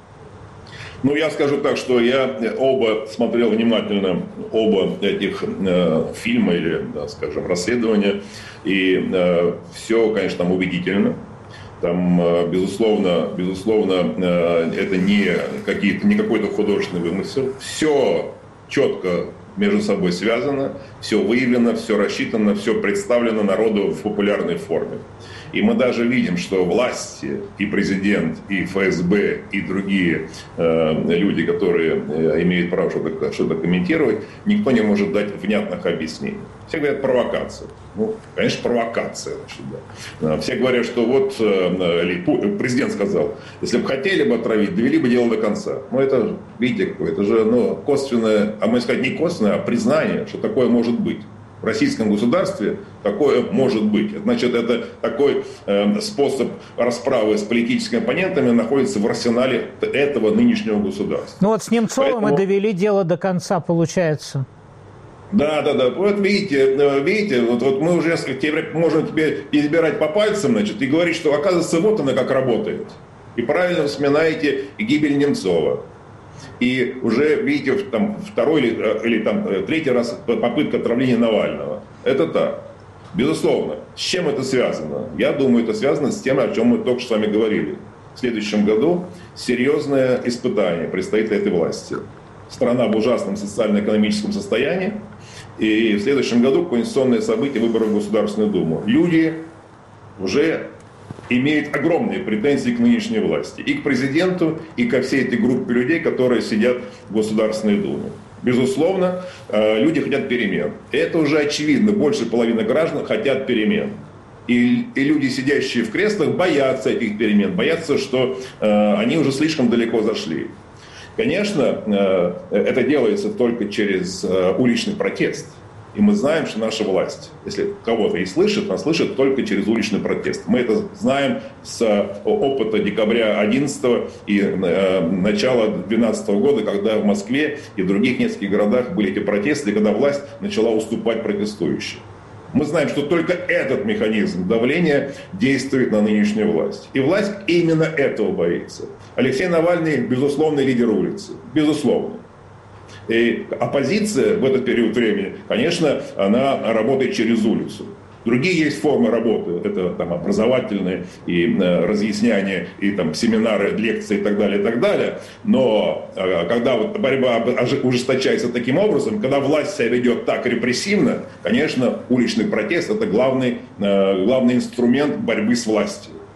Ну, я скажу так, что я смотрел внимательно оба этих фильма или, скажем, расследования, и все, конечно, там убедительно. Там, безусловно, это не какой-то художественный вымысел. Все четко между собой связано, все выявлено, все рассчитано, все представлено народу в популярной форме. И мы даже видим, что власти, и президент, и ФСБ, и другие люди, которые имеют право что-то комментировать, никто не может дать внятных объяснений. Все говорят провокация. Ну, конечно, провокация. Значит, да. Все говорят, что вот президент сказал, если бы хотели бы отравить, довели бы дело до конца. Ну, это, видите, это же косвенное, а мы сказать не косвенное, а признание, что такое может быть. В российском государстве такое может быть. Значит, это такой способ расправы с политическими оппонентами находится в арсенале этого нынешнего государства. Ну вот с Немцовым мы довели дело до конца, получается. Да. Вот видите, вот мы уже можем тебе перебирать по пальцам, значит, и говорить, что оказывается вот она как работает. И правильно вспоминаете гибель Немцова. И уже, видите, там, второй или там, третий раз попытка отравления Навального. Это так. Безусловно. С чем это связано? Я думаю, это связано с тем, о чем мы только что с вами говорили. В следующем году серьезное испытание предстоит этой власти. Страна в ужасном социально-экономическом состоянии. И в следующем году конституционные события, выборы в Государственную Думу. Люди уже имеют огромные претензии к нынешней власти. И к президенту, и ко всей этой группе людей, которые сидят в Государственной Думе. Безусловно, люди хотят перемен. И это уже очевидно. Больше половины граждан хотят перемен. И люди, сидящие в креслах, боятся этих перемен. Боятся, что они уже слишком далеко зашли. Конечно, это делается только через уличный протест. И мы знаем, что наша власть, если кого-то и слышит, она слышит только через уличный протест. Мы это знаем с опыта декабря 2011 и начала 2012 года, когда в Москве и в других нескольких городах были эти протесты, когда власть начала уступать протестующим. Мы знаем, что только этот механизм давления действует на нынешнюю власть. И власть именно этого боится. Алексей Навальный, безусловно, лидер улицы. Безусловно. И оппозиция в этот период времени, конечно, она работает через улицу. Другие есть формы работы, это там образовательные и разъясняния, и там семинары, лекции и так далее, и так далее. Но когда вот борьба ужесточается таким образом, когда власть себя ведет так репрессивно, конечно, уличный протест – это главный инструмент борьбы с властью.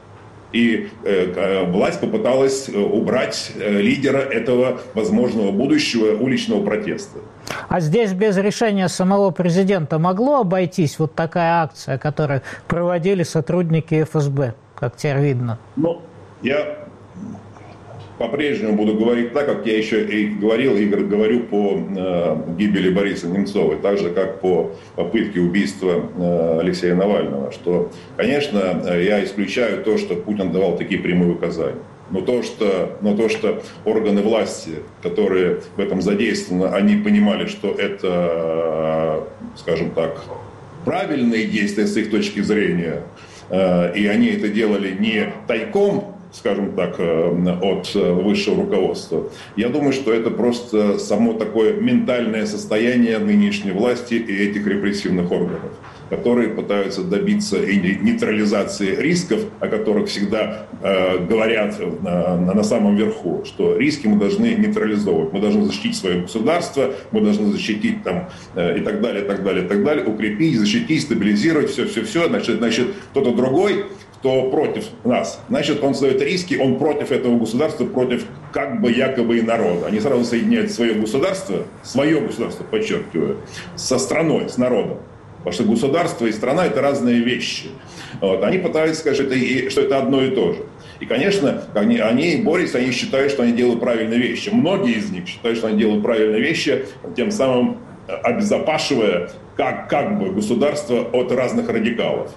И власть попыталась убрать лидера этого возможного будущего уличного протеста. А здесь без решения самого президента могло обойтись вот такая акция, которую проводили сотрудники ФСБ, как теперь видно? Ну, я по-прежнему буду говорить так, как я еще и говорил, и говорю по гибели Бориса Немцова, так же, как по попытке убийства Алексея Навального, что, конечно, я исключаю то, что Путин давал такие прямые указания. Но то, что органы власти, которые в этом задействованы, они понимали, что это, скажем так, правильные действия с их точки зрения, и они это делали не тайком, скажем так, от высшего руководства. Я думаю, что это просто само такое ментальное состояние нынешней власти и этих репрессивных органов, которые пытаются добиться нейтрализации рисков, о которых всегда говорят на самом верху, что риски мы должны нейтрализовывать. Мы должны защитить свое государство, мы должны защитить там, и так далее, укрепить, защитить, стабилизировать, все. Значит, кто-то другой, кто против нас, значит, он создает риски, он против этого государства, против как бы якобы и народа. Они сразу соединяют свое государство, подчеркиваю, со страной, с народом. Потому что государство и страна – это разные вещи. Вот. Они пытаются сказать, что это одно и то же. И, конечно, они борются, они считают, что они делают правильные вещи. Многие из них считают, что они делают правильные вещи, тем самым обезопасивая как бы государство от разных радикалов.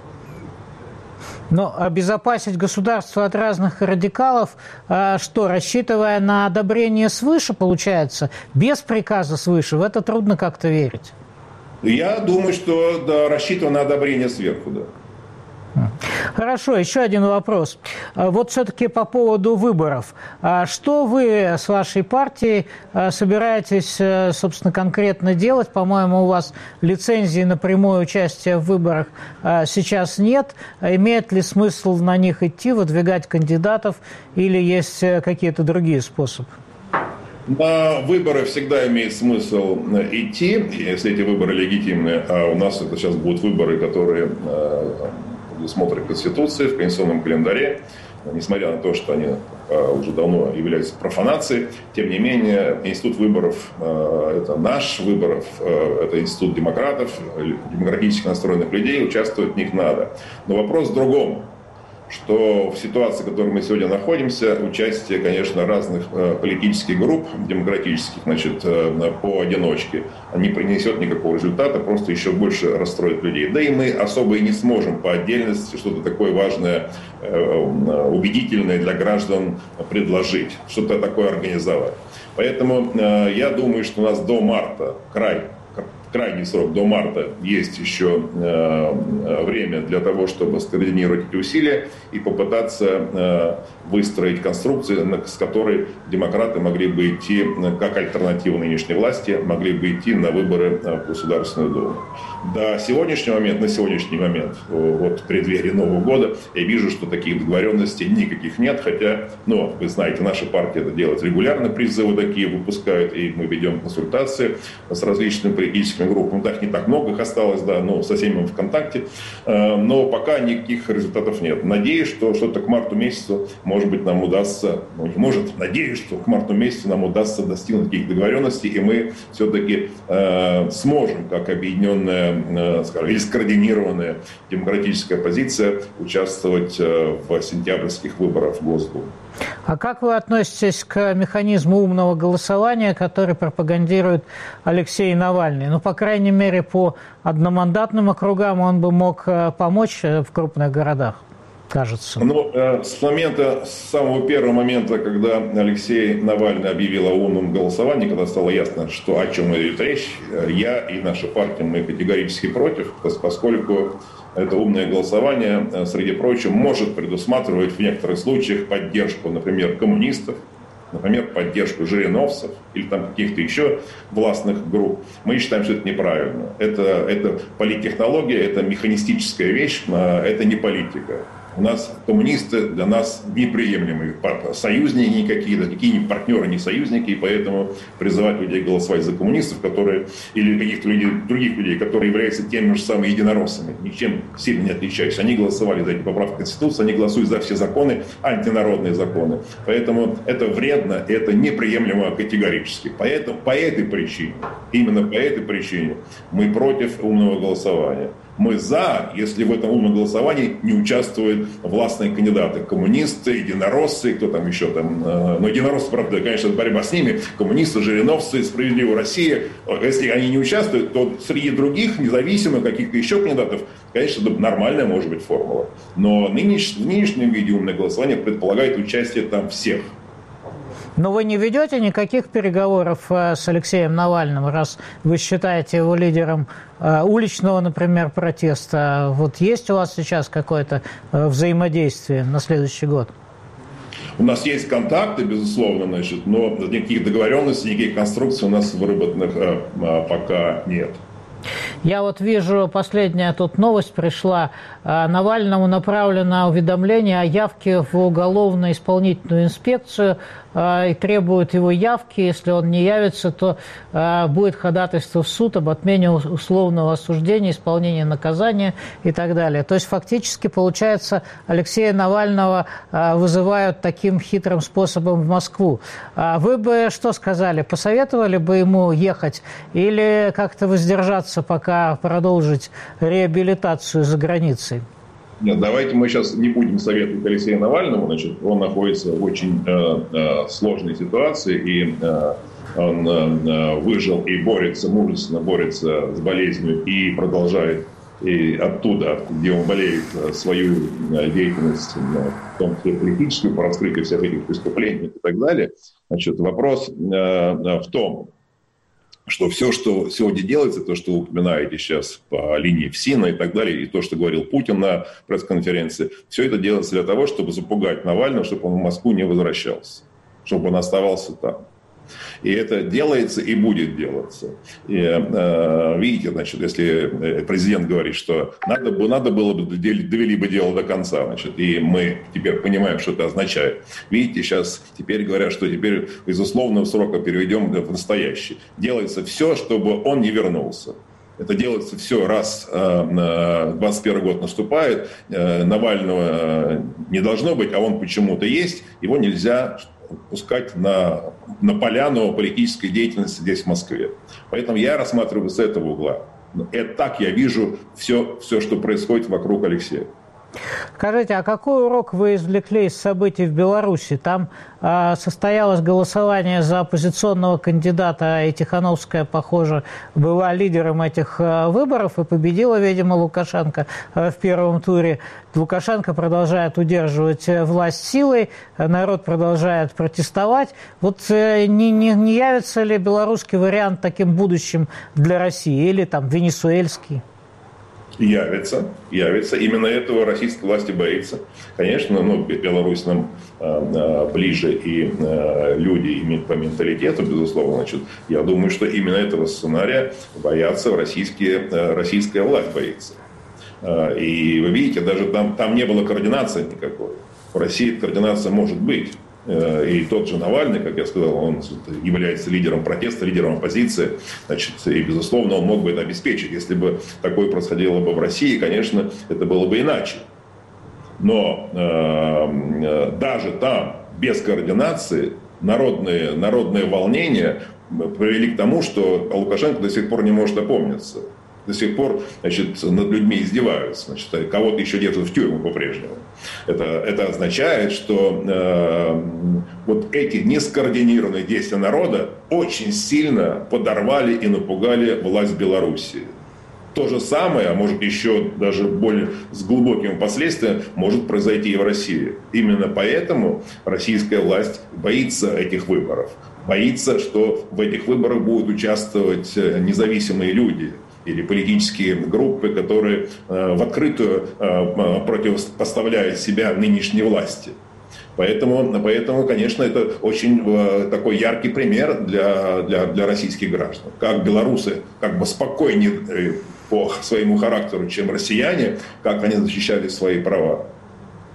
Но обезопасить государство от разных радикалов, что, рассчитывая на одобрение свыше, получается, без приказа свыше, в это трудно как-то верить. Я думаю, что да, рассчитываю на одобрение сверху, да. Хорошо, еще один вопрос. Вот все-таки по поводу выборов. Что вы с вашей партией собираетесь, собственно, конкретно делать? По-моему, у вас лицензии на прямое участие в выборах сейчас нет. Имеет ли смысл на них идти, выдвигать кандидатов, или есть какие-то другие способы? На выборы всегда имеет смысл идти, если эти выборы легитимны. А у нас это сейчас будут выборы, которые предусмотрены Конституцией, в конституционном календаре. Несмотря на то, что они уже давно являются профанацией, тем не менее, институт выборов – это наш выборов, это институт демократов, демократически настроенных людей, участвовать в них надо. Но вопрос в другом, что в ситуации, в которой мы сегодня находимся, участие, конечно, разных политических групп, демократических, поодиночке, не принесет никакого результата, просто еще больше расстроит людей. Да и мы особо и не сможем по отдельности что-то такое важное, убедительное для граждан предложить, что-то такое организовать. Поэтому я думаю, что у нас до марта, крайний срок до марта, есть еще время для того, чтобы скоординировать эти усилия и попытаться выстроить конструкцию, с которой демократы могли бы идти, как альтернатива нынешней власти, могли бы идти на выборы в Государственную Думу. На сегодняшний момент, вот в преддверии Нового года, я вижу, что таких договоренностей никаких нет, хотя, вы знаете, наша партия это делает регулярно, призывы такие выпускают, и мы ведем консультации с различными политическими группами. Так не так много их осталось, со всеми мы в контакте, но пока никаких результатов нет. Надеюсь, что что-то к марту месяцу, может быть, нам удастся, надеюсь, что к марту месяцу нам удастся достигнуть таких договоренностей, и мы все-таки сможем, как объединенная, или скоординированная демократическая оппозиция, участвовать в сентябрьских выборах в Госдуму. А как вы относитесь к механизму умного голосования, который пропагандирует Алексей Навальный? По крайней мере, по одномандатным округам он бы мог помочь в крупных городах, кажется. С самого первого момента, когда Алексей Навальный объявил о умном голосовании, когда стало ясно, о чем идет речь, я и наша партия, мы категорически против, поскольку это умное голосование, среди прочего, может предусматривать в некоторых случаях поддержку, например, коммунистов, например, поддержку жириновцев или каких-то еще властных групп. Мы считаем, что это неправильно. Это политтехнология, это механистическая вещь, это не политика. У нас коммунисты для нас неприемлемые союзники никакие, никакие не партнеры, не союзники, и поэтому призывать людей голосовать за коммунистов, которые, или каких-то людей, других людей, которые являются теми же самыми единороссами, ничем сильно не отличаются. Они голосовали за эти поправки Конституции, они голосуют за все законы, антинародные законы. Поэтому это вредно, это неприемлемо категорически. Поэтому по этой причине, именно по этой причине мы против умного голосования. Мы за, если в этом умном голосовании не участвуют властные кандидаты. Коммунисты, единороссы, кто там еще там. Но единороссы, правда, конечно, борьба с ними. Коммунисты, жириновцы, Справедливая Россия. Если они не участвуют, то среди других независимых каких-то еще кандидатов, конечно, нормальная может быть формула. Но в нынешнем виде умное голосование предполагает участие там всех. Но вы не ведете никаких переговоров с Алексеем Навальным, раз вы считаете его лидером уличного, например, протеста. Вот есть у вас сейчас какое-то взаимодействие на следующий год? У нас есть контакты, безусловно, значит, но никаких договоренностей, никаких конструкций у нас выработанных пока нет. Я вот вижу, последняя тут новость пришла. Навальному направлено уведомление о явке в уголовно-исполнительную инспекцию и требуют его явки. Если он не явится, то будет ходатайство в суд об отмене условного осуждения, исполнения наказания и так далее. То есть фактически, получается, Алексея Навального вызывают таким хитрым способом в Москву. Вы бы что сказали? Посоветовали бы ему ехать или как-то воздержаться, пока продолжить реабилитацию за границей? Нет, давайте мы сейчас не будем советовать Алексею Навальному. Значит, он находится в очень сложной ситуации, и он выжил и борется, мужественно борется с болезнью и продолжает и оттуда, где он болеет, свою деятельность, в том числе политическую, по раскрытию всех этих преступлений и так далее. Значит, вопрос в том, что все, что сегодня делается, то, что вы упоминаете сейчас по линии ФСИНа и так далее, и то, что говорил Путин на пресс-конференции, все это делается для того, чтобы запугать Навального, чтобы он в Москву не возвращался, чтобы он оставался там. И это делается и будет делаться. И, видите, значит, если президент говорит, что надо было бы довели бы дело до конца, значит, и мы теперь понимаем, что это означает. Видите, сейчас теперь говорят, что теперь из условного срока переведем в настоящий. Делается все, чтобы он не вернулся. Это делается все, раз 21 год наступает, Навального не должно быть, а он почему-то есть, его нельзя пускать на поляну политической деятельности здесь, в Москве. Поэтому я рассматриваю с этого угла. Это так я вижу все, что происходит вокруг Алексея. Скажите, а какой урок вы извлекли из событий в Беларуси? Там состоялось голосование за оппозиционного кандидата, и Тихановская, похоже, была лидером этих выборов и победила, видимо, Лукашенко в первом туре. Лукашенко продолжает удерживать власть силой, народ продолжает протестовать. Вот не явится ли белорусский вариант таким будущим для России или там венесуэльский? Явится. Именно этого российская власть и боится. Конечно, Беларусь нам ближе, и люди по менталитету, безусловно. Значит, я думаю, что именно этого сценария боятся российская власть боится. И вы видите, даже там не было координации никакой. В России координация может быть. И тот же Навальный, как я сказал, он является лидером протеста, лидером оппозиции. Значит, и, безусловно, он мог бы это обеспечить. Если бы такое происходило бы в России, конечно, это было бы иначе. Но даже там, без координации, народные волнения привели к тому, что Лукашенко до сих пор не может опомниться. До сих пор, значит, над людьми издеваются, значит, кого-то еще держат в тюрьму по-прежнему. Это означает, что вот эти нескоординированные действия народа очень сильно подорвали и напугали власть Белоруссии. То же самое, а может еще даже более с глубокими последствиями, может произойти и в России. Именно поэтому российская власть боится этих выборов. Боится, что в этих выборах будут участвовать независимые люди или политические группы, которые в открытую противопоставляют себя нынешней власти. Поэтому, конечно, это очень такой яркий пример для российских граждан. Как белорусы как бы спокойнее по своему характеру, чем россияне, как они защищали свои права.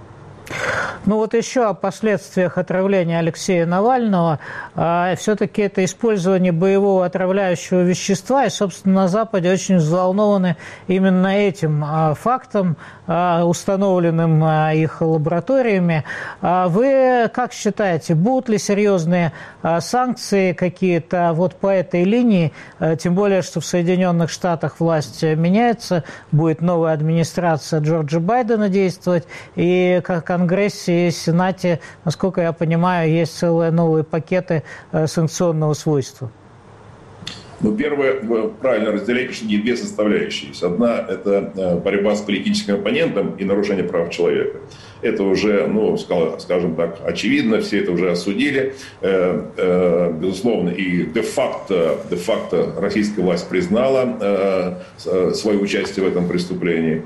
Ну вот еще о последствиях отравления Алексея Навального. Все-таки это использование боевого отравляющего вещества, и, собственно, на Западе очень взволнованы именно этим фактом, установленным их лабораториями. Вы как считаете, будут ли серьезные санкции какие-то вот по этой линии, тем более, что в Соединенных Штатах власть меняется, будет новая администрация Джорджа Байдена действовать, и как Конгрессе и Сенате, насколько я понимаю, есть целые новые пакеты санкционного свойства? Ну, первое, вы правильно разделяете, что есть две составляющие. Одна – это борьба с политическим оппонентом и нарушение прав человека. Это уже, ну, скажем так, очевидно, все это уже осудили. Безусловно, и де-факто российская власть признала свое участие в этом преступлении.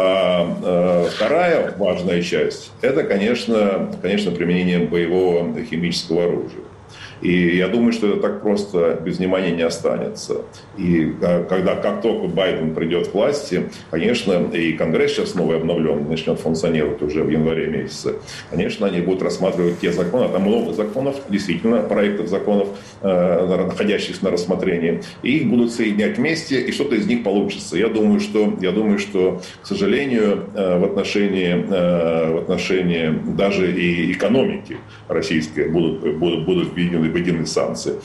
А вторая важная часть – это, конечно, применение боевого химического оружия. И я думаю, что это так просто без внимания не останется. И как только Байден придет к власти, конечно, и Конгресс сейчас новый обновлен, начнет функционировать уже в январе месяце, конечно, они будут рассматривать те законы, там много законов, действительно, проектов законов, находящихся на рассмотрении, и их будут соединять вместе, и что-то из них получится. Я думаю, что, к сожалению, в отношении даже и экономики российской будут введены санкции.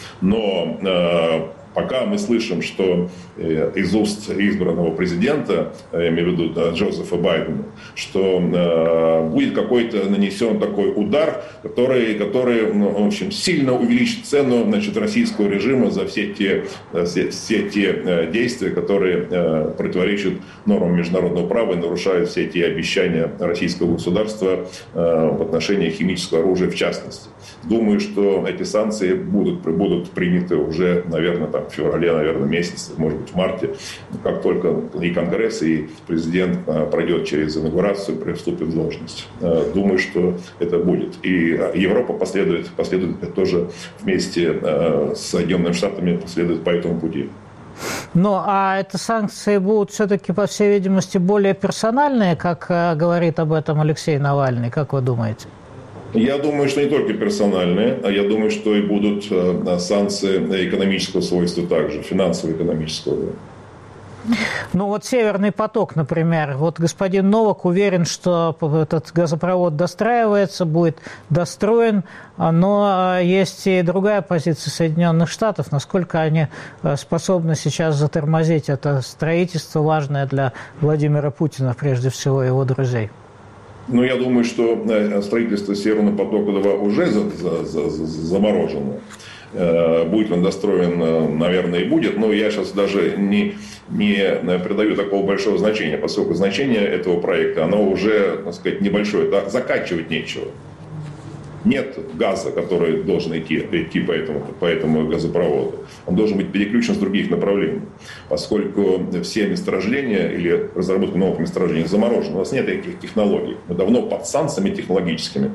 Но пока мы слышим, что из уст избранного президента, я имею в виду Джозефа Байдена, что будет какой-то нанесен такой удар, который в общем, сильно увеличит цену, значит, российского режима за все те действия, которые противоречат нормам международного права и нарушают все те обещания российского государства в отношении химического оружия в частности. Думаю, что эти санкции будут приняты уже, наверное, в феврале, месяце, может быть, в марте, как только и Конгресс, и президент пройдет через инаугурацию, приступит в должность. Думаю, что это будет. И Европа последует тоже вместе с Соединенными Штатами, последует по этому пути. Ну, а это санкции будут все-таки, по всей видимости, более персональные, как говорит об этом Алексей Навальный, как вы думаете? Я думаю, что не только персональные, а я думаю, что и будут санкции экономического свойства также, финансово-экономического. Ну вот «Северный поток», например. Вот господин Новак уверен, что этот газопровод достраивается, будет достроен, но есть и другая позиция Соединенных Штатов, насколько они способны сейчас затормозить это строительство, важное для Владимира Путина, прежде всего, и его друзей. Но я думаю, что строительство Северного потока-2 уже заморожено. Будет он достроен, наверное, и будет. Но я сейчас даже не придаю такого большого значения, поскольку значение этого проекта, оно уже, так сказать, небольшое. Да, закачивать нечего. Нет газа, который должен идти по этому газопроводу. Он должен быть переключен с других направлений, поскольку все месторождения или разработка новых месторождений заморожены. У нас нет таких технологий. Мы давно под санкциями технологическими,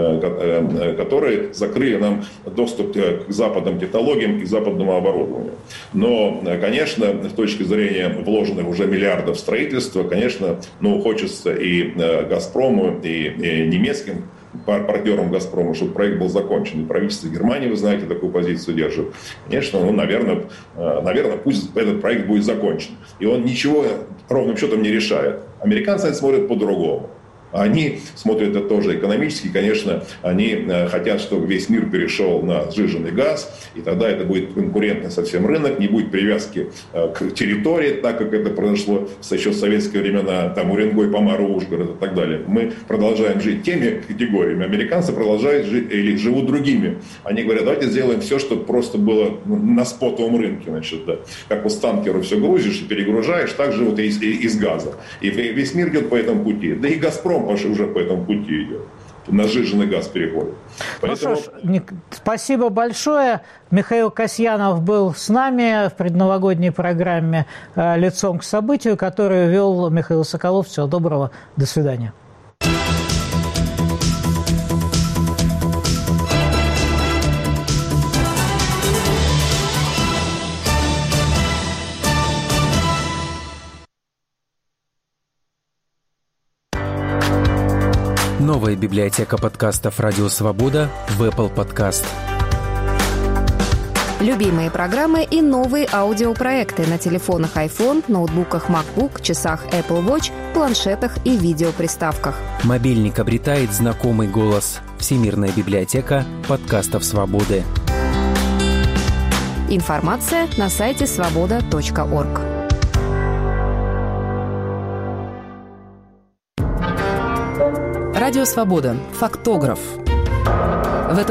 которые закрыли нам доступ к западным технологиям и западному оборудованию. Но, конечно, с точки зрения вложенных уже миллиардов в строительство, конечно, хочется и «Газпрому», и немецким партнером «Газпрома», чтобы проект был закончен. И правительство Германии, вы знаете, такую позицию держит. Конечно, наверное, пусть этот проект будет закончен. И он ничего ровным счетом не решает. Американцы смотрят по-другому. Они смотрят это тоже экономически, конечно, они хотят, чтобы весь мир перешел на сжиженный газ, и тогда это будет конкурентный совсем рынок, не будет привязки к территории, так как это произошло еще в советские времена, там Уренгой, Помара, Ужгород и так далее. Мы продолжаем жить теми категориями, американцы продолжают жить или живут другими. Они говорят, давайте сделаем все, чтобы просто было на спотовом рынке, значит, да. Как вот с танкера все грузишь и перегружаешь, так же вот и из газа. И весь мир идет по этому пути. Да и «Газпром» уже по этому пути идет. На сжиженный газ переходит. Поэтому... Ну что ж, спасибо большое. Михаил Касьянов был с нами в предновогодней программе «Лицом к событию», которую вел Михаил Соколов. Всего доброго. До свидания. Новая библиотека подкастов «Радио Свобода» в Apple Podcast. Любимые программы и новые аудиопроекты на телефонах iPhone, ноутбуках MacBook, часах Apple Watch, планшетах и видеоприставках. Мобильник обретает знакомый голос. Всемирная библиотека подкастов «Свободы». Информация на сайте svoboda.org. Радио Свобода. Фактограф.